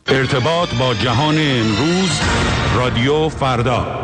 ارتباط با جهان امروز، رادیو فردا.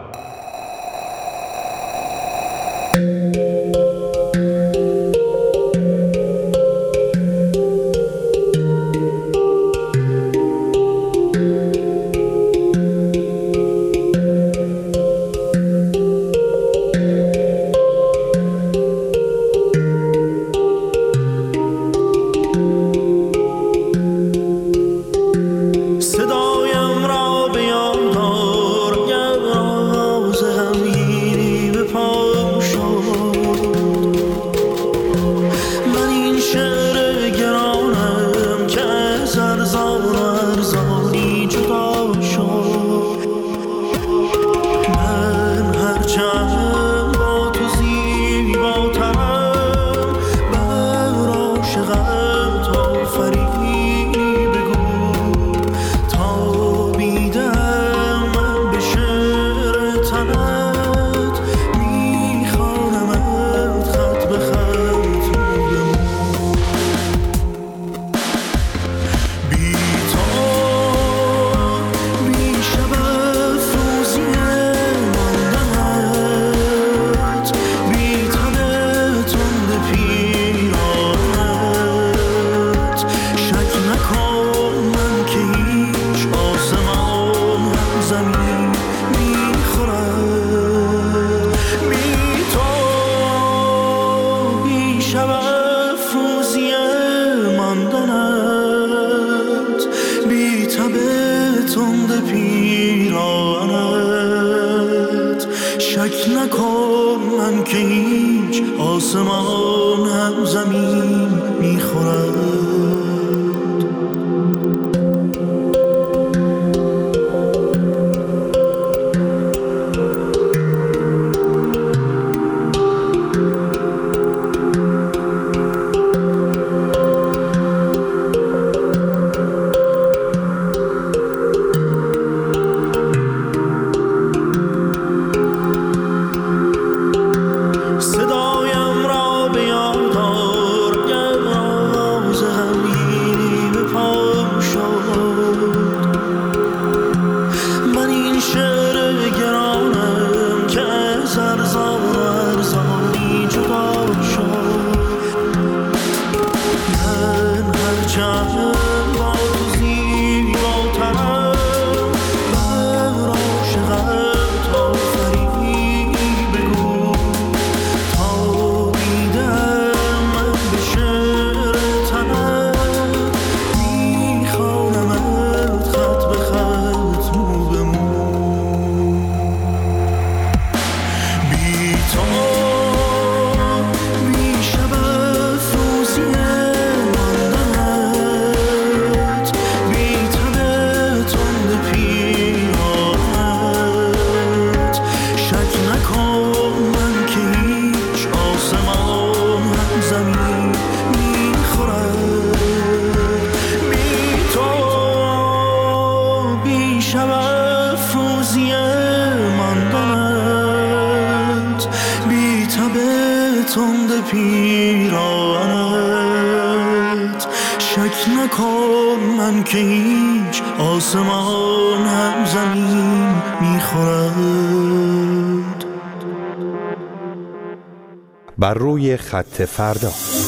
بر روی خط فردا.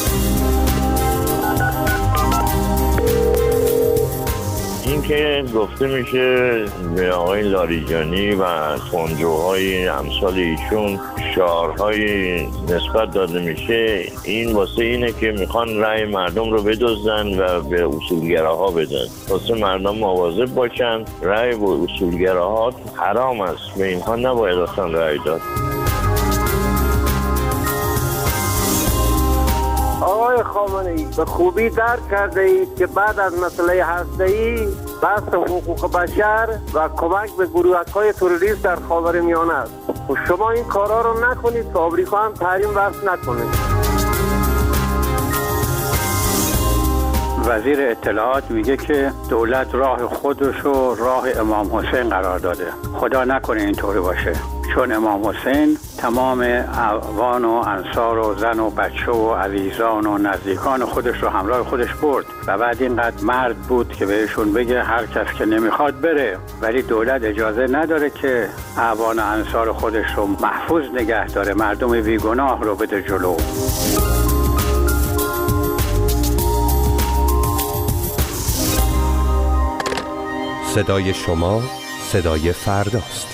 این که گفته میشه به آقای لاریجانی و خونجوهای امثال ایشون شعارهای نسبت داده میشه، این واسه اینه که میخوان رأی مردم رو بدزدن و به اصولگراها بدن، واسه مردم مواظب باشن. رأی به اصولگراها حرام است، به اینها نباید اصلا رأی داد. آقای خامنه‌ای به خوبی درک کرده اید که بعد از مسئله هسته‌ای بحث حقوق بشر و کمک به گروه‌های تروریست در خاورمیانه است. و شما این کارا رو نکنید که آمریکا هم تحریم وضع نکنه. وزیر اطلاعات میگه که دولت راه خودش رو راه امام حسین قرار داده. خدا نکنه اینطوری باشه، چون امام حسین تمام اعوان و انصار و زن و بچه و عزیزان و نزدیکان خودش رو همراه خودش برد و بعد اینقدر مرد بود که بهشون بگه هر کس که نمیخواد بره، ولی دولت اجازه نداره که اعوان و انصار خودش رو محفوظ نگه داره، مردم بیگناه رو بده جلو. صدای شما صدای فرداست.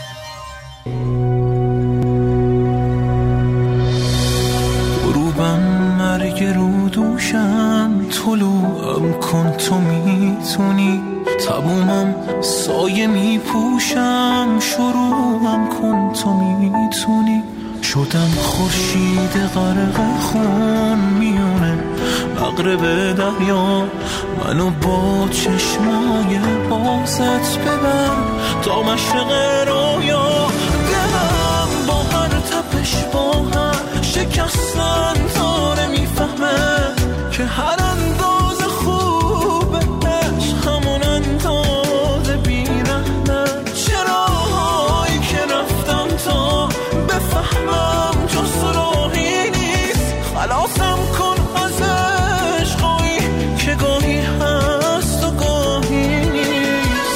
غروبم مرگ رو دوشم، طلوعم کن تو میتونی، تمومم سایه میپوشم، شروعم کن تو میتونی. شدم خورشید غرق خون میونه مغرب دریا، منو با چشمای بازت ببر تا مشرق رویا. دلم با هر تپش با هر شکستن داره میفهمه که هر انداز خوبش همون انداز بیرحمه. چراهایی که رفتم تا بفهمم جز راهی نیست، خلاصم کن از عشقایی که گاهی هست و گاهی نیست.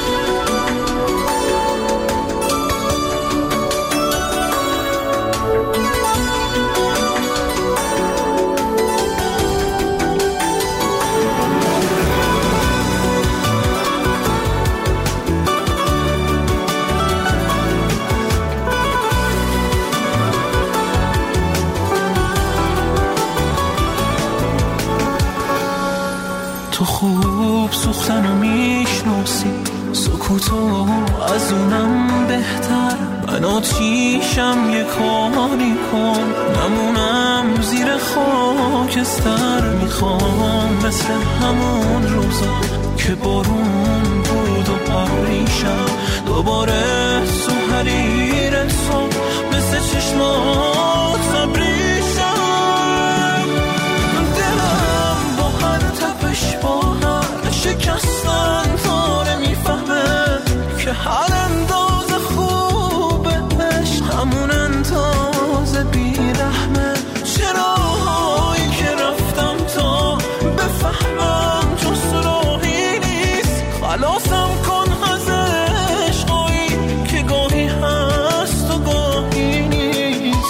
تو خوب سوختنو میشناسی، سکوتو از اونم بهتر. من آتیشم یه کاری کن، نمونم زیر خاکستر. میخوام مثل همون روزا که بارون بود و پریشم دوباره تو حریر تو مثل چشمات زبریشم. دلم با هر تپش با هر شکستن داره میفهمه که هر انداز خوبش همون انداز بیرحمه. چراهایی که رفتم تا بفهمم جز راهی نیست، خلاصم کن از عشقایی که گاهی هست و گاهی نیست.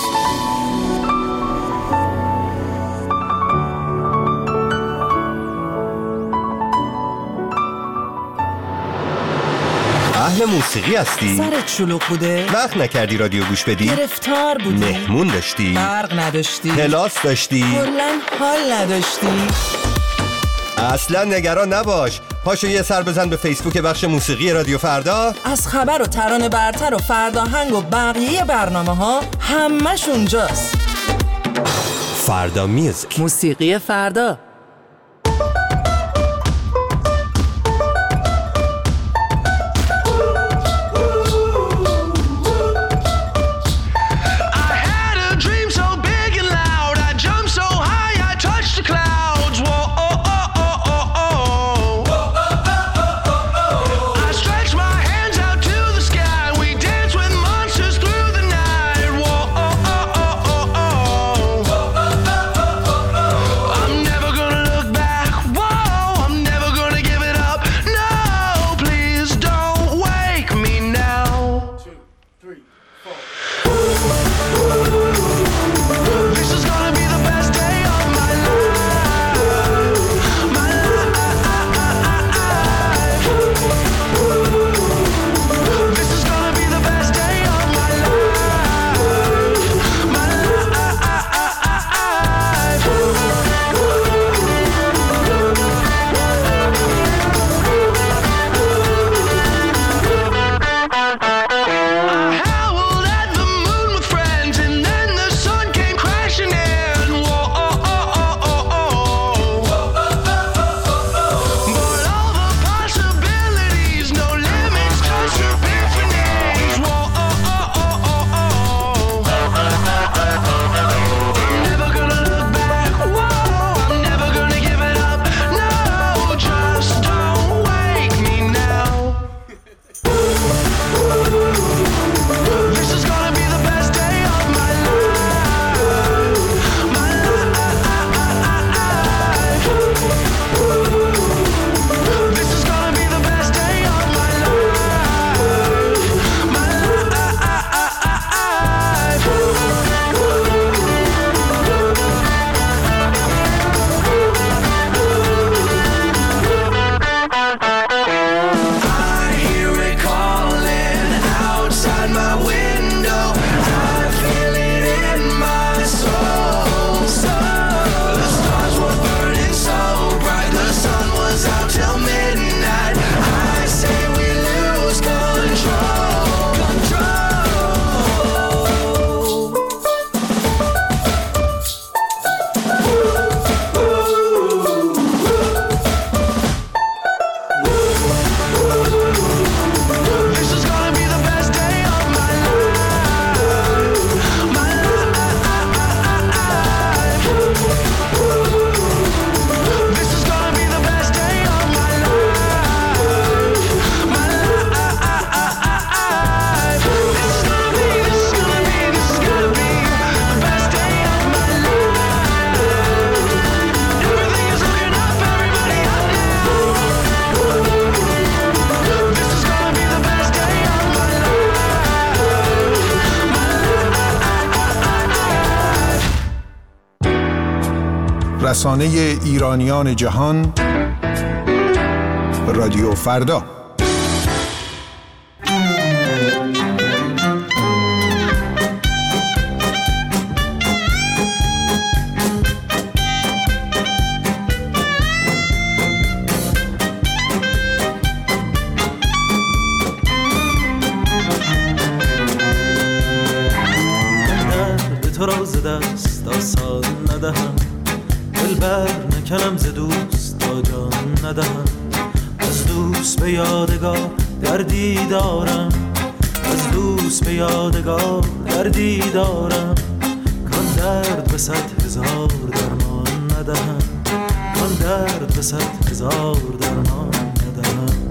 اهل موسیقی هستی؟ سرت شلوغ بوده؟ وقت نکردی رادیو گوش بدی؟ گرفتار بودی؟ مهمون داشتی؟ برق نداشتی؟ کلاس داشتی؟ کلاً حال نداشتی؟ اصلا نگران نباش، پاشو یه سر بزن به فیسبوک بخش موسیقی رادیو فردا. از خبر و ترانه برتر و فرداهنگ و بقیه برنامه ها همش اونجاست. فردا میوزیک، موسیقی فردا. I'm never gonna رسانه ایرانیان جهان، رادیو فردا. تو را ز دست آسان ندهم، دل بر نکنم ز دوست تا جان ندهم. از دوست به یادگار دردی دارم، از دوست به یادگار دردی دارم. کان درد به 100,000 درمان ندهم، کان درد به 100,000 درمان ندهم.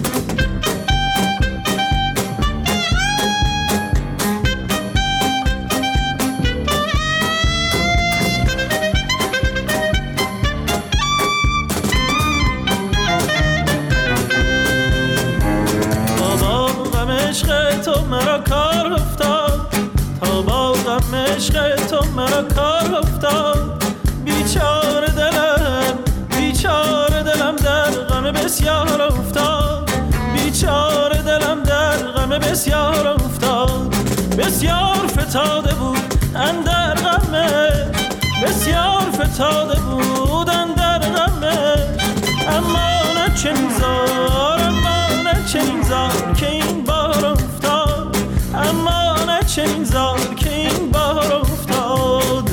تو مرا کار افتاد، تا با غم عشق تو مرا کار افتاد. بیچاره دلم، بیچاره دلم در غم بسیار افتاد. بیچاره دلم در غم بسیار افتاد. بسیار فتاده بود اندر غمش، بسیار فتاده بود اندر غمش. اما نه چنین زار، اما نه چنین زار که این بار افتاد. اما نه چنین زار که این بار افتاد.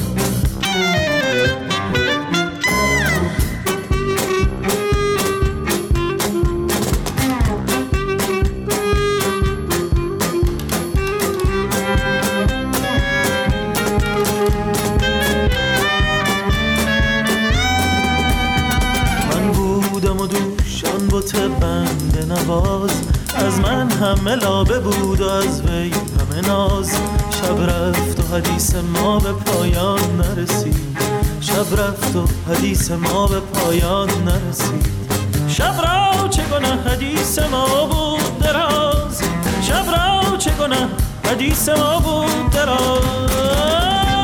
من بودم و دوشان بت بنده نواز، از من همه لابه بود و از وی همه ناز. شب رفت و حدیث ما به پایان نرسید، شب رفت و حدیث ما به پایان نرسید. شب را چه گناه حدیث ما بود دراز، شب را چه گناه حدیث ما بود دراز.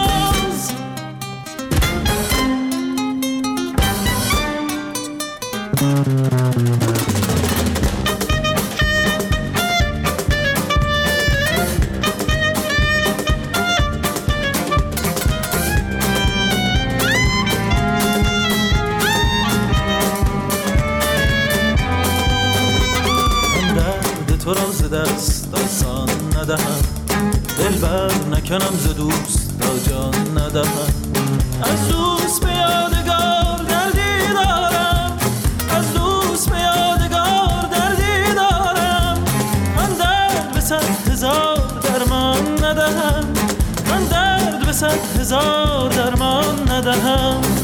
تو را ز دست آسان ندهم، دل بر نکنم ز دوست تا جان ندهم. از دوست به یادگار دردی دارم، از دوست به یادگار دردی دارم. من درد به 100,000 درمان ندهم، من درد به 100,000 درمان ندهم.